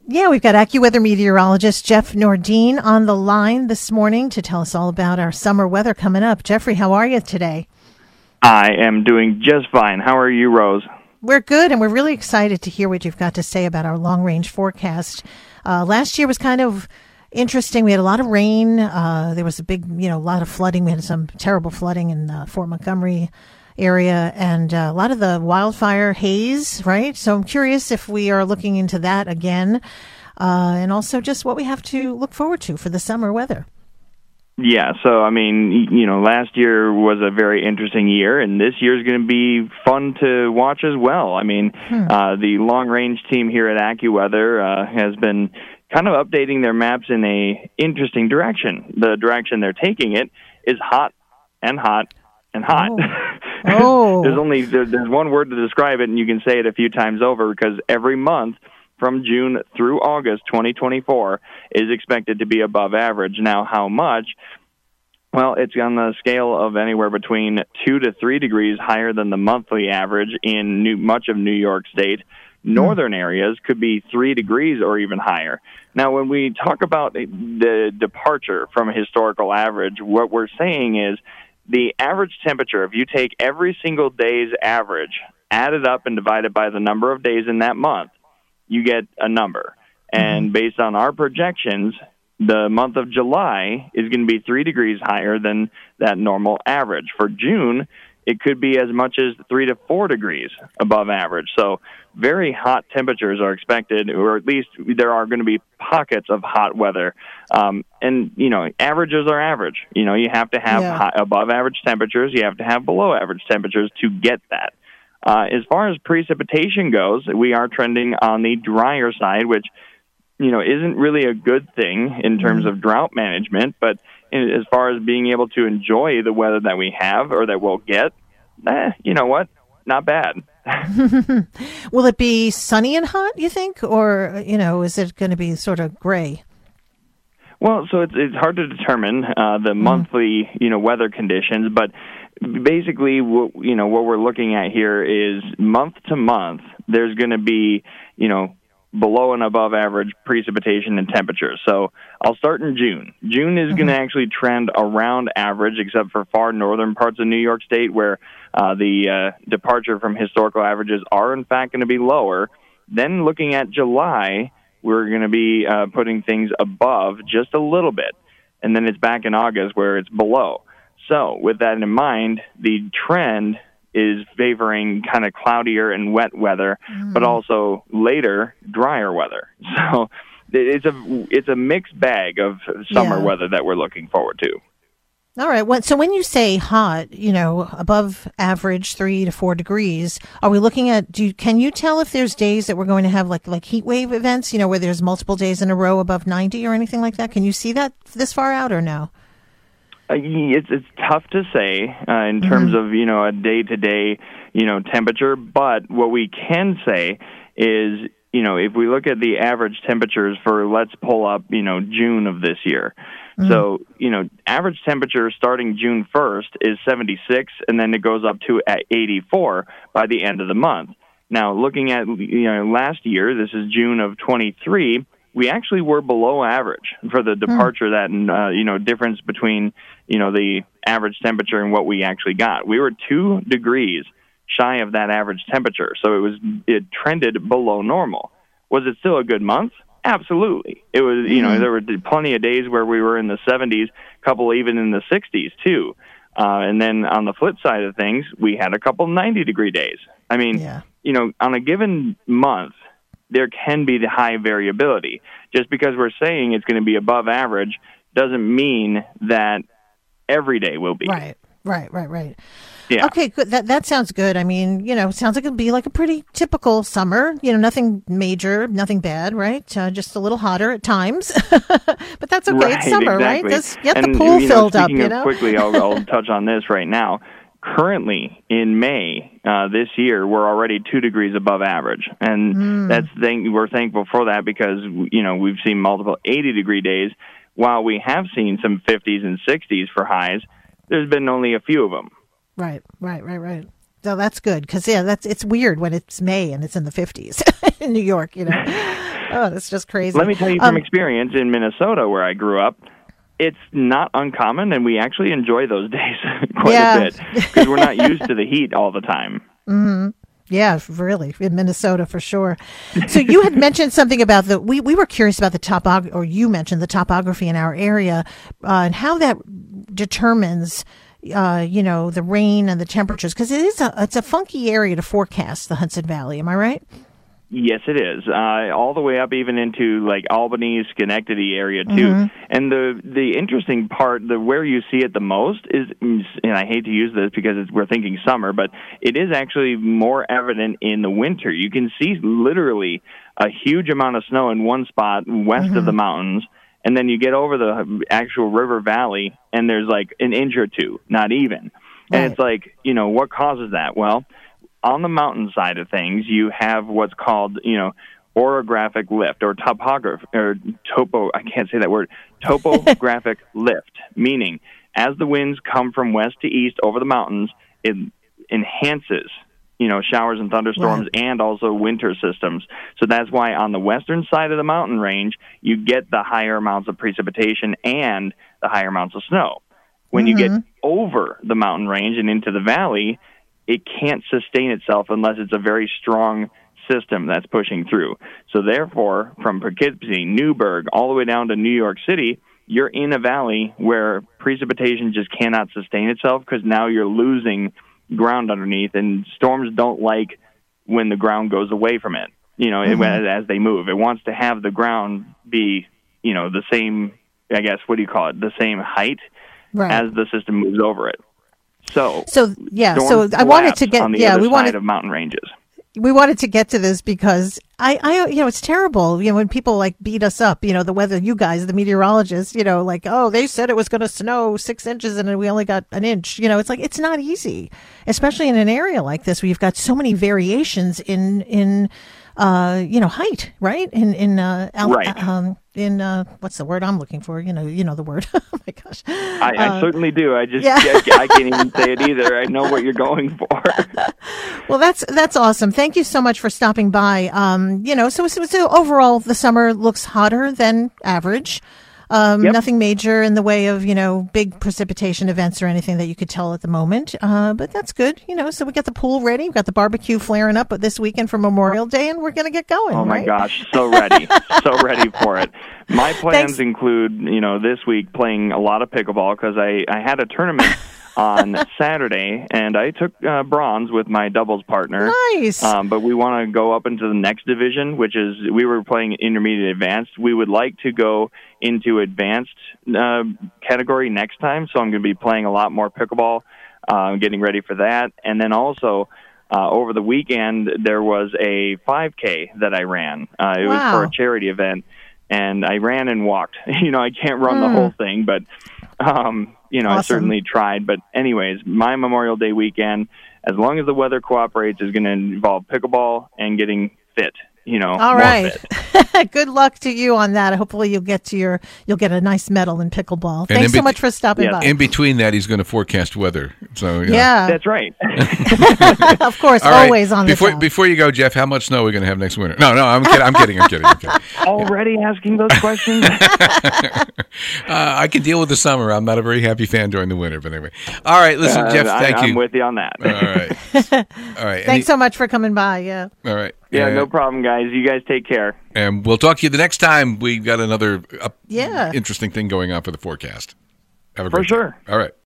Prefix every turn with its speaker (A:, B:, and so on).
A: Yeah, we've got AccuWeather meteorologist Jeff Nordine on the line this morning to tell us all about our summer weather coming up. Jeffrey, how are you today?
B: I am doing just fine. How are you, Rose?
A: We're good, and we're really excited to hear what you've got to say about our long-range forecast. Last year was kind of interesting. We had a lot of rain. There was a big, lot of flooding. We had some terrible flooding in Fort Montgomery area and a lot of the wildfire haze, right? So I'm curious if we are looking into that again, and also just what we have to look forward to for the summer weather.
B: Yeah, so, last year was a very interesting year, and this year is going to be fun to watch as well. The long-range team here at AccuWeather has been kind of updating their maps in a interesting direction. The direction they're taking it is hot and hot and hot.
A: Oh.
B: There's one word to describe it, and you can say it a few times over, because every month from June through August 2024 is expected to be above average. Now, how much? Well, it's on the scale of anywhere between 2 to 3 degrees higher than the monthly average in much of New York State. Northern areas could be 3 degrees or even higher. Now, when we talk about the departure from a historical average, what we're saying is the average temperature, if you take every single day's average, add it up and divide it by the number of days in that month, you get a number. And based on our projections, the month of July is going to be 3 degrees higher than that normal average. For June, it could be as much as 3 to 4 degrees above average. So very hot temperatures are expected, or at least there are going to be pockets of hot weather. Averages are average. You have to have above average temperatures. You have to have below average temperatures to get that. As far as precipitation goes, we are trending on the drier side, which, isn't really a good thing in terms of drought management. But as far as being able to enjoy the weather that we have or that we'll get, you know what? Not bad.
A: Will it be sunny and hot, you think? Or, is it going to be sort of gray?
B: Well, so it's hard to determine the monthly, weather conditions, but basically, what we're looking at here is month to month, there's going to be, below and above average precipitation and temperatures. So I'll start in June. June is going to actually trend around average, except for far northern parts of New York State, where the departure from historical averages are, in fact, going to be lower. Then looking at July, we're going to be putting things above just a little bit. And then it's back in August where it's below. So with that in mind, the trend is favoring kind of cloudier and wet weather, but also later drier weather. So it's a mixed bag of summer weather that we're looking forward to.
A: All right. So when you say hot, above average 3 to 4 degrees, are we looking at? Can you tell if there's days that we're going to have like heat wave events? Where there's multiple days in a row above 90 or anything like that? Can you see that this far out or no?
B: It's tough to say in terms of a day-to-day temperature, but what we can say is if we look at the average temperatures for, let's pull up June of this year. So average temperature starting June 1st is 76, and then it goes up to 84 by the end of the month. Now, looking at last year, this is June of 23. We actually were below average for the departure that difference between the average temperature and what we actually got. We were 2 degrees shy of that average temperature, so it trended below normal. Was it still a good month? Absolutely. It was. There were plenty of days where we were in the 70s, a couple even in the 60s too. And then on the flip side of things, we had a couple 90-degree days. On a given month, there can be the high variability. Just because we're saying it's going to be above average doesn't mean that every day will be.
A: Right.
B: Yeah.
A: Okay, good. That sounds good. It sounds like it'll be like a pretty typical summer. Nothing major, nothing bad, right? Just a little hotter at times. But that's okay. It's summer,
B: exactly.
A: Right? Just get the pool filled up,
B: Quickly, I'll touch on this right now. Currently, in May this year, we're already 2 degrees above average. And we're thankful for that because, we've seen multiple 80-degree days. While we have seen some 50s and 60s for highs, there's been only a few of them.
A: Right. So that's good because, it's weird when it's May and it's in the 50s in New York, Oh, that's just crazy.
B: Let me tell you from experience in Minnesota, where I grew up. It's not uncommon, and we actually enjoy those days quite a bit because we're not used to the heat all the time.
A: Mm-hmm. Yeah, really, in Minnesota for sure. So you had mentioned something about we were curious about the topography, or you mentioned the topography in our area and how that determines, the rain and the temperatures, because it's a funky area to forecast, the Hudson Valley. Am I right?
B: Yes, it is. All the way up even into like Albany, Schenectady area too.
A: Mm-hmm.
B: And the interesting part, where you see it the most is, and I hate to use this because we're thinking summer, but it is actually more evident in the winter. You can see literally a huge amount of snow in one spot west of the mountains, and then you get over the actual river valley, and there's like an inch or two, not even.
A: Right.
B: And it's like, what causes that? Well, on the mountain side of things, you have what's called, orographic lift or I can't say that word, topographic lift, meaning as the winds come from west to east over the mountains, it enhances, showers and thunderstorms and also winter systems. So that's why on the western side of the mountain range, you get the higher amounts of precipitation and the higher amounts of snow. When you get over the mountain range and into the valley, it can't sustain itself unless it's a very strong system that's pushing through. So therefore, from Poughkeepsie, Newburgh, all the way down to New York City, you're in a valley where precipitation just cannot sustain itself because now you're losing ground underneath, and storms don't like when the ground goes away from it, as they move. It wants to have the ground be, the same, I guess, the same height as the system moves over it. So I wanted to get on the other side of mountain ranges.
A: We wanted to get to this because I it's terrible. When people like beat us up, the weather, you guys, the meteorologists, they said it was going to snow 6 inches and we only got an inch. It's like, it's not easy, especially in an area like this where you've got so many variations in height, right? In what's the word I'm looking for? You know the word. Oh my gosh.
B: I certainly do. I can't even say it either. I know what you're going for.
A: Well, that's awesome. Thank you so much for stopping by. So overall the summer looks hotter than average. Nothing major in the way of, big precipitation events or anything that you could tell at the moment. But that's good. So we got the pool ready. We've got the barbecue flaring up this weekend for Memorial Day, and we're going to get going.
B: Oh, my gosh. So ready. So ready for it. My plans include, this week playing a lot of pickleball because I had a tournament on Saturday, and I took bronze with my doubles partner.
A: Nice.
B: But we want to go up into the next division, which is we were playing intermediate advanced. We would like to go into advanced category next time, so I'm going to be playing a lot more pickleball, getting ready for that. And then also over the weekend, there was a 5K that I ran. It was for a charity event, and I ran and walked. I can't run the whole thing, but awesome. I certainly tried. But anyways, my Memorial Day weekend, as long as the weather cooperates, is going to involve pickleball and getting fit.
A: All right. Good luck to you on that. Hopefully you'll get a nice medal in pickleball. Thanks so much for stopping by.
C: In between that, he's going to forecast weather. So
A: yeah.
B: That's right.
A: Of course,
C: all
A: always
C: right.
A: on the top.
C: Before you go, Jeff, how much snow are we going to have next winter? No, I'm kidding.
B: Already asking those questions?
C: I can deal with the summer. I'm not a very happy fan during the winter, but anyway. All right, listen, Jeff, thank you.
B: I'm with you on that.
C: All right.
A: Thanks so much for coming by. Yeah.
C: All right.
B: Yeah, no problem, guys. You guys take care.
C: And we'll talk to you the next time we've got another interesting thing going on for the forecast. Have a great day.
B: For sure.
C: All right.